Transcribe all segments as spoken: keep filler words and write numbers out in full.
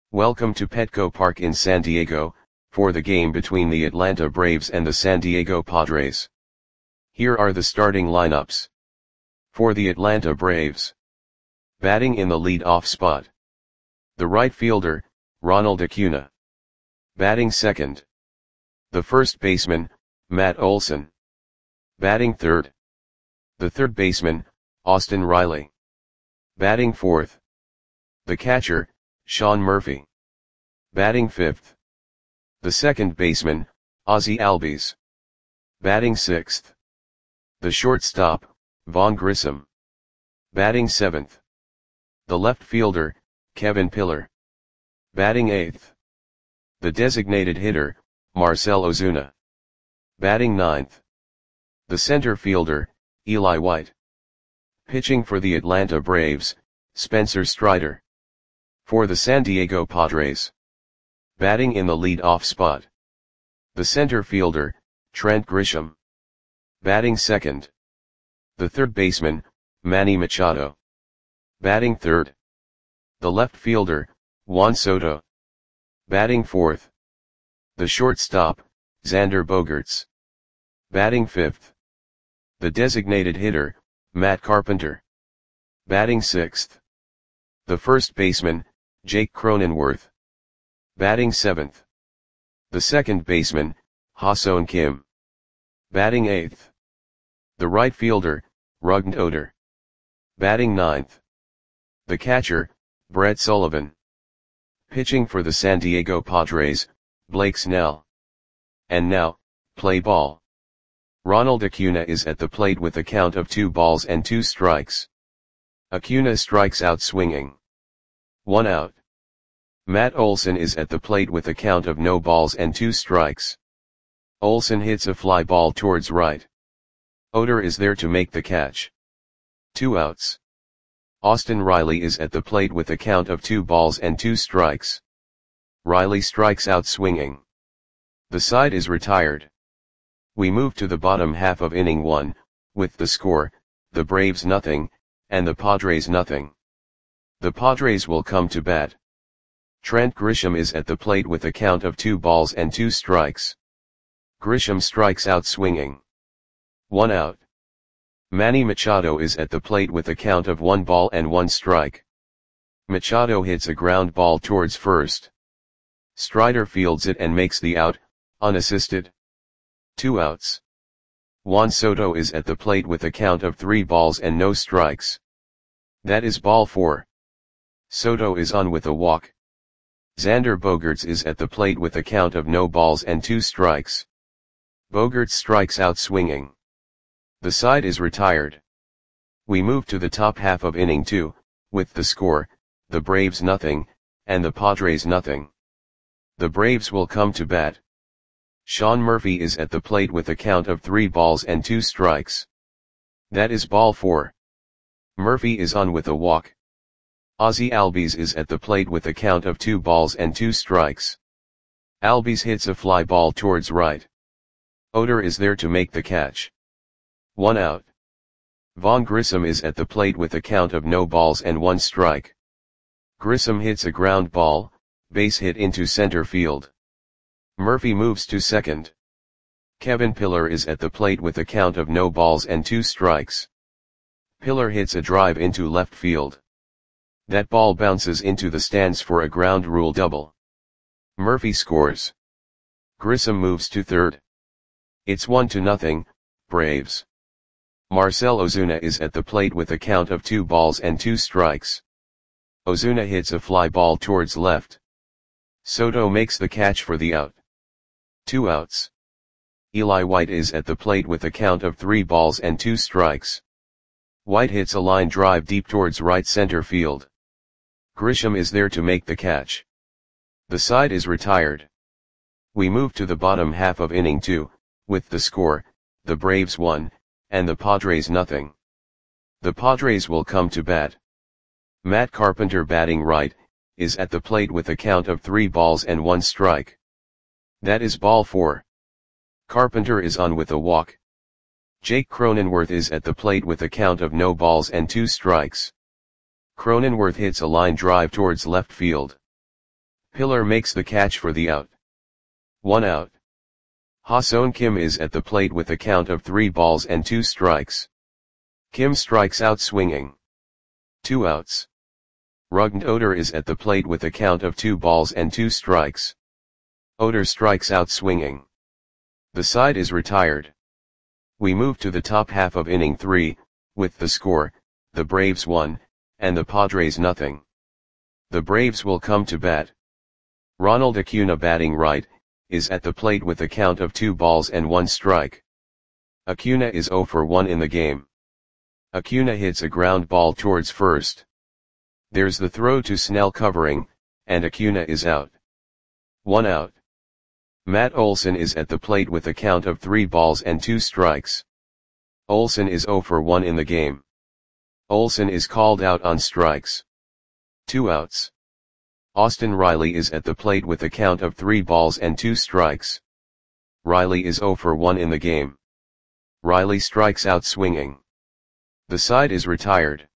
Welcome to Petco Park in San Diego, for the game between the Atlanta Braves and the San Diego Padres. Here are the starting lineups. For the Atlanta Braves. Batting in the lead-off spot. The right fielder, Ronald Acuna. Batting second. The first baseman, Matt Olson. Batting third. The third baseman, Austin Riley. Batting fourth. The catcher, Sean Murphy. Batting fifth. The second baseman, Ozzie Albies. Batting sixth. The shortstop, Vaughn Grissom. Batting seventh. The left fielder, Kevin Pillar. Batting eighth. The designated hitter, Marcell Ozuna. Batting ninth. The center fielder, Eli White. Pitching for the Atlanta Braves, Spencer Strider. For the San Diego Padres. Batting in the lead-off spot. The center fielder, Trent Grisham. Batting second. The third baseman, Manny Machado. Batting third. The left fielder, Juan Soto. Batting fourth. The shortstop, Xander Bogaerts. Batting fifth. The designated hitter, Matt Carpenter. Batting sixth. The first baseman, Jake Cronenworth. Batting seventh. The second baseman, Ha-Seong Kim. Batting eighth. The right fielder, Rougned Odor. Batting ninth. The catcher, Brett Sullivan. Pitching for the San Diego Padres, Blake Snell. And now, play ball. Ronald Acuna is at the plate with a count of two balls and two strikes. Acuna strikes out swinging. One out. Matt Olson is at the plate with a count of no balls and two strikes. Olson hits a fly ball towards right. Odor is there to make the catch. Two outs. Austin Riley is at the plate with a count of two balls and two strikes. Riley strikes out swinging. The side is retired. We move to the bottom half of inning one, with the score, the Braves nothing, and the Padres nothing. The Padres will come to bat. Trent Grisham is at the plate with a count of two balls and two strikes. Grisham strikes out swinging. One out. Manny Machado is at the plate with a count of one ball and one strike. Machado hits a ground ball towards first. Strider fields it and makes the out, unassisted. Two outs. Juan Soto is at the plate with a count of three balls and no strikes. That is ball four. Soto is on with a walk. Xander Bogaerts is at the plate with a count of no balls and two strikes. Bogaerts strikes out swinging. The side is retired. We move to the top half of inning two, with the score, the Braves nothing, and the Padres nothing. The Braves will come to bat. Sean Murphy is at the plate with a count of three balls and two strikes. That is ball four. Murphy is on with a walk. Ozzie Albies is at the plate with a count of two balls and two strikes. Albies hits a fly ball towards right. Odor is there to make the catch. One out. Vaughn Grissom is at the plate with a count of no balls and one strike. Grissom hits a ground ball, base hit into center field. Murphy moves to second. Kevin Pillar is at the plate with a count of no balls and two strikes. Pillar hits a drive into left field. That ball bounces into the stands for a ground rule double. Murphy scores. Grissom moves to third. It's one to nothing, Braves. Marcell Ozuna is at the plate with a count of two balls and two strikes. Ozuna hits a fly ball towards left. Soto makes the catch for the out. Two outs. Eli White is at the plate with a count of three balls and two strikes. White hits a line drive deep towards right center field. Grisham is there to make the catch. The side is retired. We move to the bottom half of inning two, with the score, the Braves one, and the Padres nothing. The Padres will come to bat. Matt Carpenter batting right, is at the plate with a count of three balls and one strike. That is ball four. Carpenter is on with a walk. Jake Cronenworth is at the plate with a count of no balls and two strikes. Cronenworth hits a line drive towards left field. Pillar makes the catch for the out. One out. Ha-seon Kim is at the plate with a count of three balls and two strikes. Kim strikes out swinging. Two outs. Rugn Oder is at the plate with a count of two balls and two strikes. Oder strikes out swinging. The side is retired. We move to the top half of inning three, with the score, the Braves one, and the Padres nothing. The Braves will come to bat. Ronald Acuna, batting right, is at the plate with a count of two balls and one strike. Acuna is oh for one in the game. Acuna hits a ground ball towards first. There's the throw to Snell covering, and Acuna is out. One out. Matt Olson is at the plate with a count of three balls and two strikes. Olson is oh for one in the game. Olson is called out on strikes. Two outs. Austin Riley is at the plate with a count of three balls and two strikes. Riley is oh for one in the game. Riley strikes out swinging. The side is retired.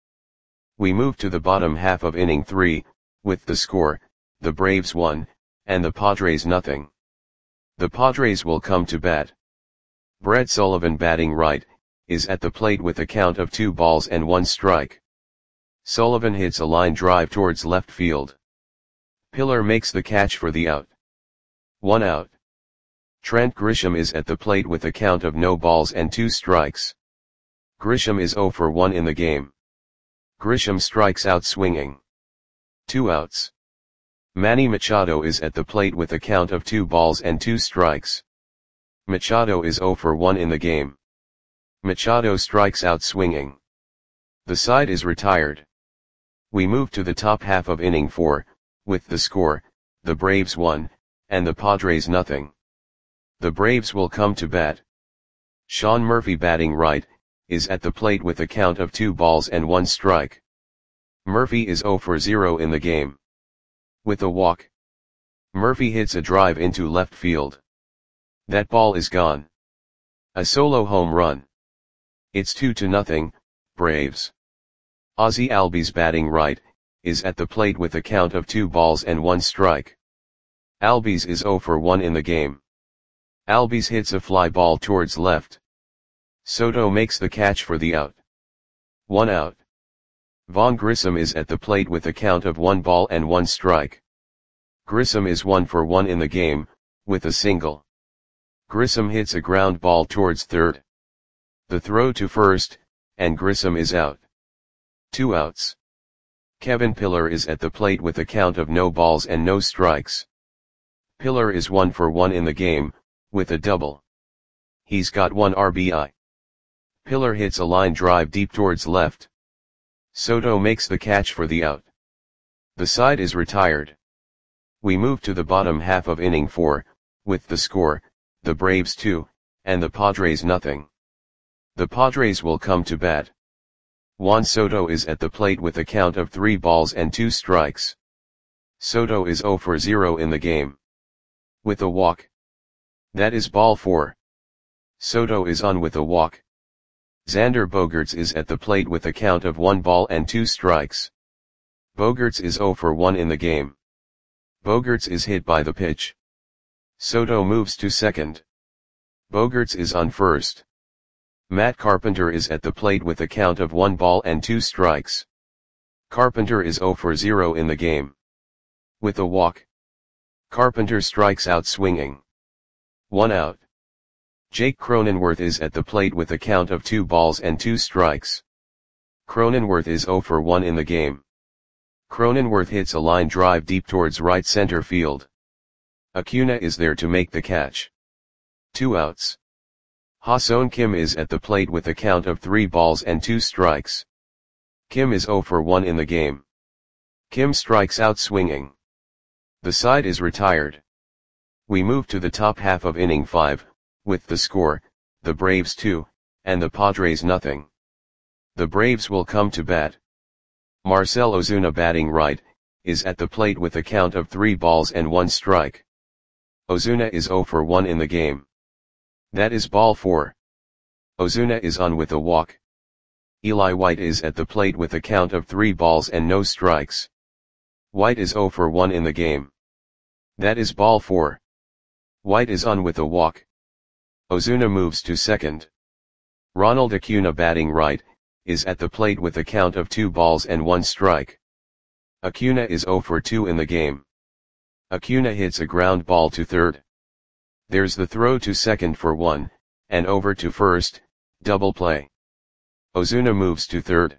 We move to the bottom half of inning three, with the score, the Braves one, and the Padres nothing. The Padres will come to bat. Brett Sullivan, batting right, is at the plate with a count of two balls and one strike. Sullivan hits a line drive towards left field. Pillar makes the catch for the out. One out. Trent Grisham is at the plate with a count of no balls and two strikes. Grisham is oh for one in the game. Grisham strikes out swinging. Two outs. Manny Machado is at the plate with a count of two balls and two strikes. Machado is oh for one in the game. Machado strikes out swinging. The side is retired. We move to the top half of inning four, with the score, the Braves one, and the Padres nothing. The Braves will come to bat. Sean Murphy, batting right, is at the plate with a count of two balls and one strike. Murphy is oh for zero in the game. With a walk. Murphy hits a drive into left field. That ball is gone. A solo home run. It's two to nothing, Braves. Ozzie Albies, batting right, is at the plate with a count of two balls and one strike. Albies is oh for one in the game. Albies hits a fly ball towards left. Soto makes the catch for the out. One out. Vaughn Grissom is at the plate with a count of one ball and one strike. Grissom is one for one in the game, with a single. Grissom hits a ground ball towards third. The throw to first, and Grissom is out. Two outs. Kevin Pillar is at the plate with a count of no balls and no strikes. Pillar is one for one in the game, with a double. He's got one R B I. Pillar hits a line drive deep towards left. Soto makes the catch for the out. The side is retired. We move to the bottom half of inning four, with the score, the Braves two, and the Padres nothing. The Padres will come to bat. Juan Soto is at the plate with a count of three balls and two strikes. Soto is oh for zero in the game. With a walk. That is ball four. Soto is on with a walk. Xander Bogaerts is at the plate with a count of one ball and two strikes. Bogaerts is oh for one in the game. Bogaerts is hit by the pitch. Soto moves to second. Bogaerts is on first. Matt Carpenter is at the plate with a count of one ball and two strikes. Carpenter is oh for zero in the game. With a walk. Carpenter strikes out swinging. One out. Jake Cronenworth is at the plate with a count of two balls and two strikes. Cronenworth is oh for one in the game. Cronenworth hits a line drive deep towards right center field. Acuna is there to make the catch. Two outs. Ha-seon Kim is at the plate with a count of three balls and two strikes. Kim is oh for one in the game. Kim strikes out swinging. The side is retired. We move to the top half of inning five, with the score, the Braves two, and the Padres nothing. The Braves will come to bat. Marcell Ozuna, batting right, is at the plate with a count of three balls and one strike. Ozuna is oh for one in the game. That is ball four. Ozuna is on with a walk. Eli White is at the plate with a count of three balls and no strikes. White is oh for one in the game. That is ball four. White is on with a walk. Ozuna moves to second. Ronald Acuna, batting right, is at the plate with a count of two balls and one strike. Acuna is zero for two in the game. Acuna hits a ground ball to third. There's the throw to second for one, and over to first, double play. Ozuna moves to third.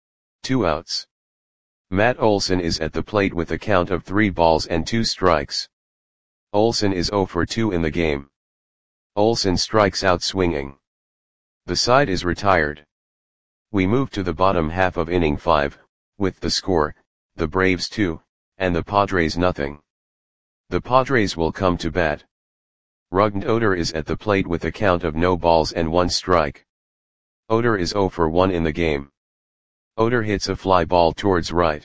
Two outs. Matt Olson is at the plate with a count of three balls and two strikes. Olson is zero for two in the game. Olson strikes out swinging. The side is retired. We move to the bottom half of inning five, with the score, the Braves two, and the Padres nothing. The Padres will come to bat. Rougned Odor is at the plate with a count of no balls and one strike. Odor is zero for one in the game. Odor hits a fly ball towards right.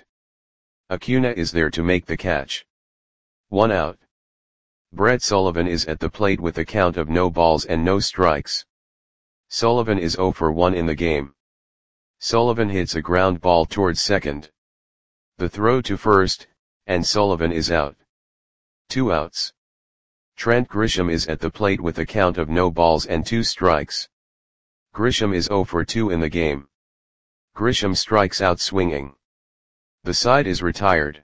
Acuna is there to make the catch. One out. Brett Sullivan is at the plate with a count of no balls and no strikes. Sullivan is zero for one in the game. Sullivan hits a ground ball towards second. The throw to first, and Sullivan is out. Two outs. Trent Grisham is at the plate with a count of no balls and two strikes. Grisham is zero for two in the game. Grisham strikes out swinging. The side is retired.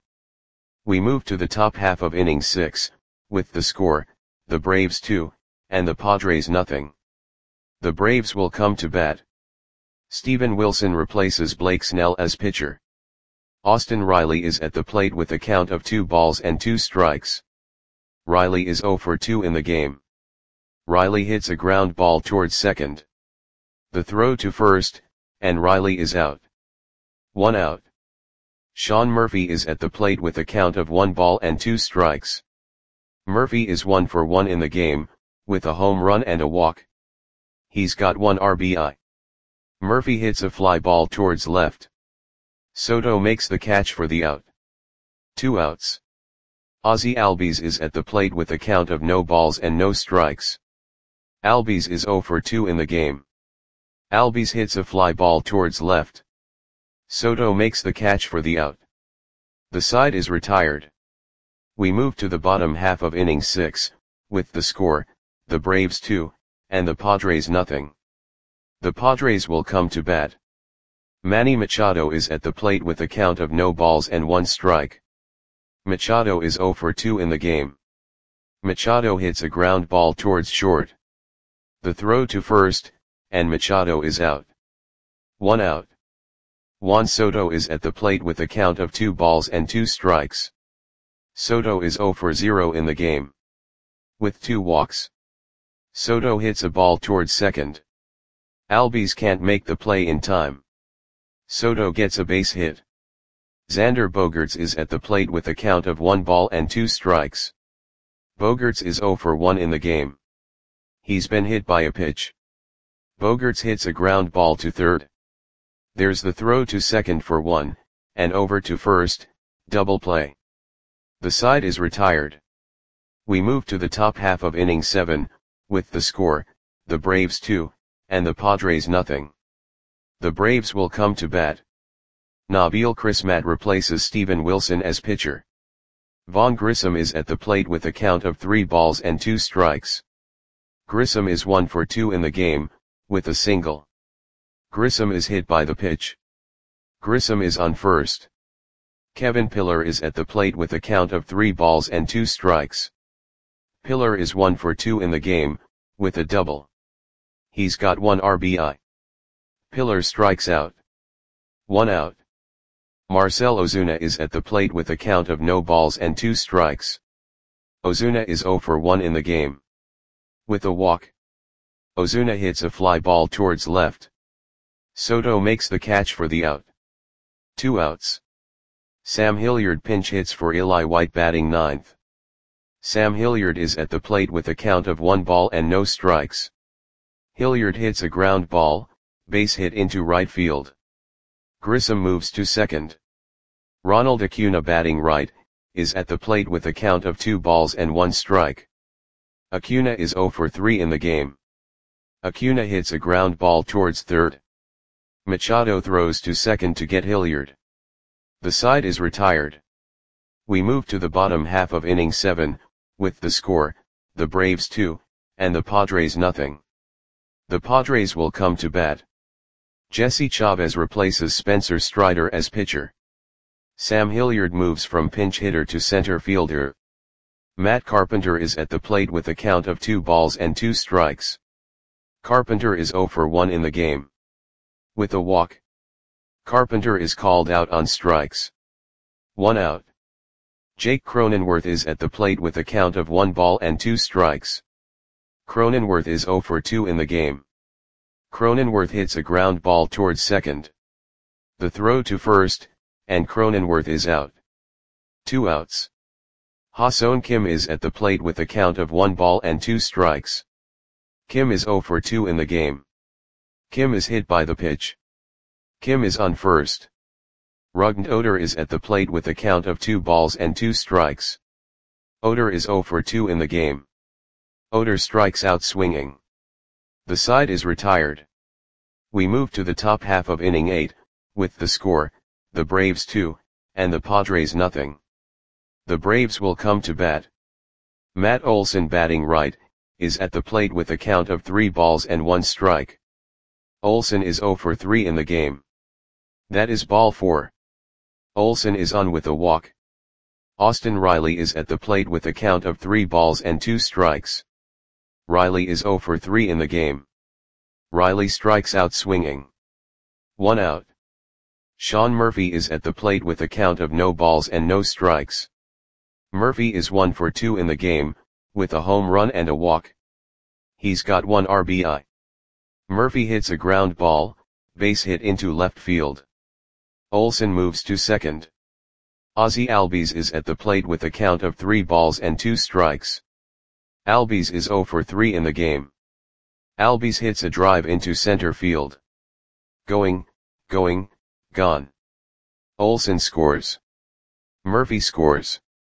We move to the top half of inning six, with the score, the Braves two, and the Padres nothing. The Braves will come to bat. Steven Wilson replaces Blake Snell as pitcher. Austin Riley is at the plate with a count of two balls and two strikes. Riley is zero for two in the game. Riley hits a ground ball towards second. The throw to first, and Riley is out. One out. Sean Murphy is at the plate with a count of one ball and two strikes. Murphy is one for one in the game, with a home run and a walk. He's got one R B I. Murphy hits a fly ball towards left. Soto makes the catch for the out. Two outs. Ozzie Albies is at the plate with a count of no balls and no strikes. Albies is zero for two in the game. Albies hits a fly ball towards left. Soto makes the catch for the out. The side is retired. We move to the bottom half of inning six, with the score, the Braves two, and the Padres nothing. The Padres will come to bat. Manny Machado is at the plate with a count of no balls and one strike. Machado is zero for two in the game. Machado hits a ground ball towards short. The throw to first, and Machado is out. One out. Juan Soto is at the plate with a count of two balls and two strikes. Soto is zero for zero in the game. With two walks. Soto hits a ball towards second. Albies can't make the play in time. Soto gets a base hit. Xander Bogaerts is at the plate with a count of one ball and two strikes. Bogaerts is zero for one in the game. He's been hit by a pitch. Bogaerts hits a ground ball to third. There's the throw to second for one, and over to first, double play. The side is retired. We move to the top half of inning seven, with the score, the Braves two, and the Padres nothing. The Braves will come to bat. Nabil Crismatt replaces Steven Wilson as pitcher. Vaughn Grissom is at the plate with a count of three balls and two strikes. Grissom is one for two in the game, with a single. Grissom is hit by the pitch. Grissom is on first. Kevin Pillar is at the plate with a count of three balls and two strikes. Pillar is one for two in the game, with a double. He's got one R B I. Pillar strikes out. One out. Marcell Ozuna is at the plate with a count of no balls and two strikes. Ozuna is zero for one in the game. With a walk. Ozuna hits a fly ball towards left. Soto makes the catch for the out. Two outs. Sam Hilliard pinch hits for Eli White batting ninth. Sam Hilliard is at the plate with a count of one ball and no strikes. Hilliard hits a ground ball, base hit into right field. Grissom moves to second. Ronald Acuna batting right, is at the plate with a count of two balls and one strike. Acuna is zero for three in the game. Acuna hits a ground ball towards third. Machado throws to second to get Hilliard. The side is retired. We move to the bottom half of inning seven, with the score, the Braves two, and the Padres nothing. The Padres will come to bat. Jesse Chavez replaces Spencer Strider as pitcher. Sam Hilliard moves from pinch hitter to center fielder. Matt Carpenter is at the plate with a count of two balls and two strikes. Carpenter is zero for one in the game. With a walk, Carpenter is called out on strikes. One out. Jake Cronenworth is at the plate with a count of one ball and two strikes. Cronenworth is zero for two in the game. Cronenworth hits a ground ball towards second. The throw to first, and Cronenworth is out. Two outs. Ha-Seong Kim is at the plate with a count of one ball and two strikes. Kim is zero for two in the game. Kim is hit by the pitch. Kim is on first. Rugnd Oder is at the plate with a count of two balls and two strikes. Oder is zero for two in the game. Oder strikes out swinging. The side is retired. We move to the top half of inning eight, with the score, the Braves two, and the Padres nothing. The Braves will come to bat. Matt Olson, batting right, is at the plate with a count of three balls and one strike. Olson is zero for three in the game. That is ball four. Olson is on with a walk. Austin Riley is at the plate with a count of three balls and two strikes. Riley is zero for three in the game. Riley strikes out swinging. One out. Sean Murphy is at the plate with a count of no balls and no strikes. Murphy is one for two in the game, with a home run and a walk. He's got one R B I. Murphy hits a ground ball, base hit into left field. Olson moves to second. Ozzie Albies is at the plate with a count of three balls and two strikes. Albies is zero for three in the game. Albies hits a drive into center field. Going, going, gone. Olson scores. Murphy scores.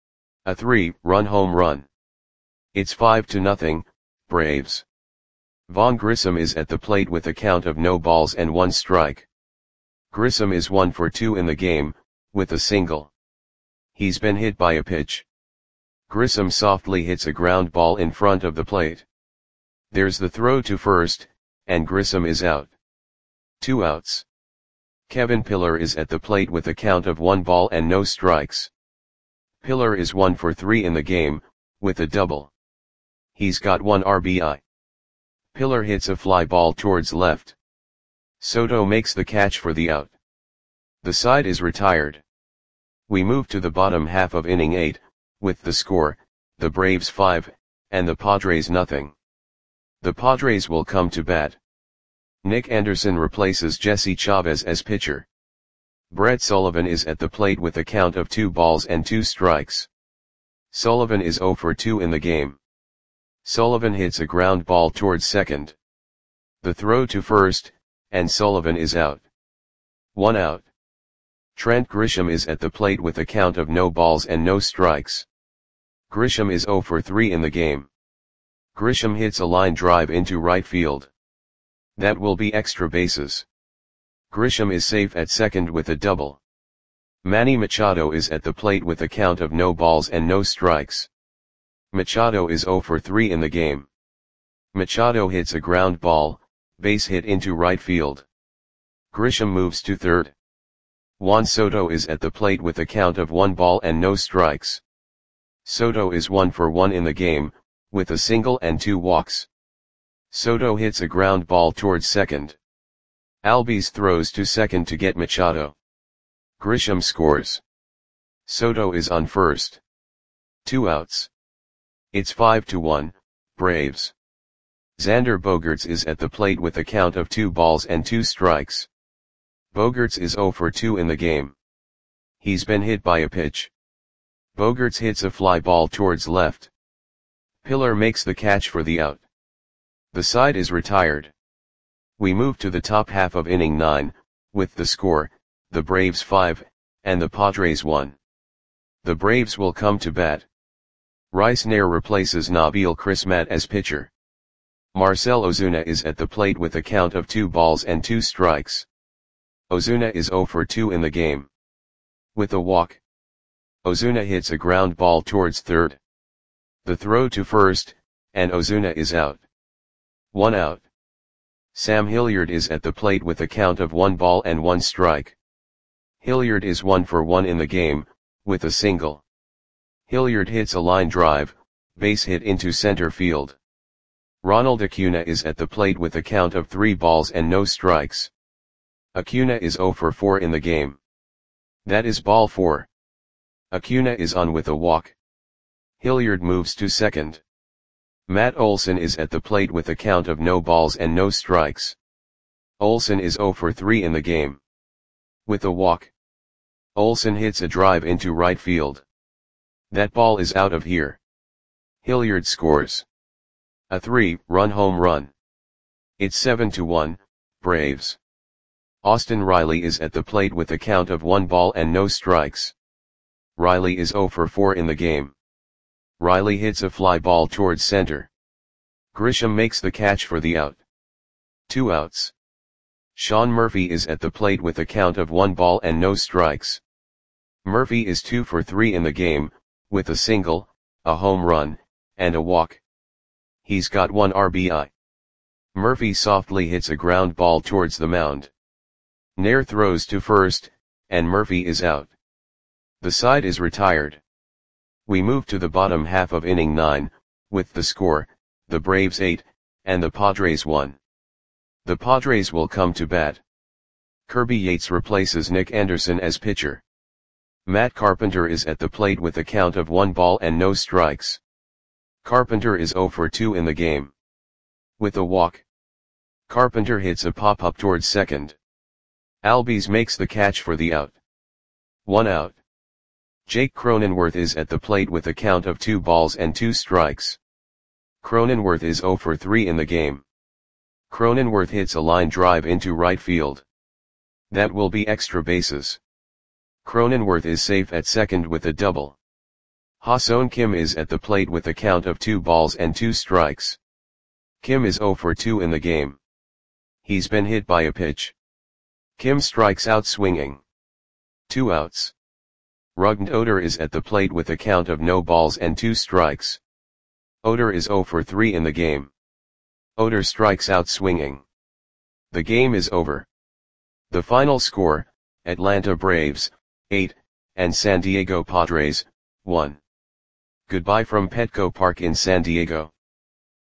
A three-run home run. It's five to nothing, Braves. Vaughn Grissom is at the plate with a count of no balls and one strike. Grissom is one for two in the game, with a single. He's been hit by a pitch. Grissom softly hits a ground ball in front of the plate. There's the throw to first, and Grissom is out. Two outs. Kevin Pillar is at the plate with a count of one ball and no strikes. Pillar is one for three in the game, with a double. He's got one R B I. Pillar hits a fly ball towards left. Soto makes the catch for the out. The side is retired. We move to the bottom half of inning eight, with the score, the Braves five, and the Padres nothing. The Padres will come to bat. Nick Anderson replaces Jesse Chavez as pitcher. Brett Sullivan is at the plate with a count of two balls and two strikes. Sullivan is zero for two in the game. Sullivan hits a ground ball towards second. The throw to first, and Sullivan is out. One out. Trent Grisham is at the plate with a count of no balls and no strikes. Grisham is zero for three in the game. Grisham hits a line drive into right field. That will be extra bases. Grisham is safe at second with a double. Manny Machado is at the plate with a count of no balls and no strikes. Machado is zero for three in the game. Machado hits a ground ball, base hit into right field. Grisham moves to third. Juan Soto is at the plate with a count of one ball and no strikes. Soto is one for one in the game, with a single and two walks. Soto hits a ground ball towards second. Albies throws to second to get Machado. Grisham scores. Soto is on first. Two outs. It's five to one, Braves. Xander Bogaerts is at the plate with a count of two balls and two strikes. Bogaerts is zero for two in the game. He's been hit by a pitch. Bogaerts hits a fly ball towards left. Pillar makes the catch for the out. The side is retired. We move to the top half of inning nine, with the score, the Braves five, and the Padres one. The Braves will come to bat. Rice Nair replaces Nabil Crismatt as pitcher. Marcell Ozuna is at the plate with a count of two balls and two strikes. Ozuna is zero for two in the game. With a walk. Ozuna hits a ground ball towards third. The throw to first, and Ozuna is out. One out. Sam Hilliard is at the plate with a count of one ball and one strike. Hilliard is one for one in the game, with a single. Hilliard hits a line drive, base hit into center field. Ronald Acuna is at the plate with a count of three balls and no strikes. Acuna is zero for four in the game. That is ball four. Acuna is on with a walk. Hilliard moves to second. Matt Olson is at the plate with a count of no balls and no strikes. Olson is zero for three in the game. With a walk. Olson hits a drive into right field. That ball is out of here. Hilliard scores a three-run home run. It's seven to one, Braves. Austin Riley is at the plate with a count of one ball and no strikes. Riley is zero for four in the game. Riley hits a fly ball towards center. Grisham makes the catch for the out. Two outs. Sean Murphy is at the plate with a count of one ball and no strikes. Murphy is two for three in the game, with a single, a home run, and a walk. He's got one R B I. Murphy softly hits a ground ball towards the mound. Nair throws to first, and Murphy is out. The side is retired. We move to the bottom half of inning nine, with the score, the Braves eight, and the Padres one. The Padres will come to bat. Kirby Yates replaces Nick Anderson as pitcher. Matt Carpenter is at the plate with a count of one ball and no strikes. Carpenter is zero for two in the game. With a walk. Carpenter hits a pop-up towards second. Albies makes the catch for the out. One out. Jake Cronenworth is at the plate with a count of two balls and two strikes. Cronenworth is zero for three in the game. Cronenworth hits a line drive into right field. That will be extra bases. Cronenworth is safe at second with a double. Ha-Seong Kim is at the plate with a count of two balls and two strikes. Kim is zero for two in the game. He's been hit by a pitch. Kim strikes out swinging. Two outs. Rugnd Oder is at the plate with a count of no balls and two strikes. Oder is zero for three in the game. Oder strikes out swinging. The game is over. The final score, Atlanta Braves, eight, and San Diego Padres, one. Goodbye from Petco Park in San Diego.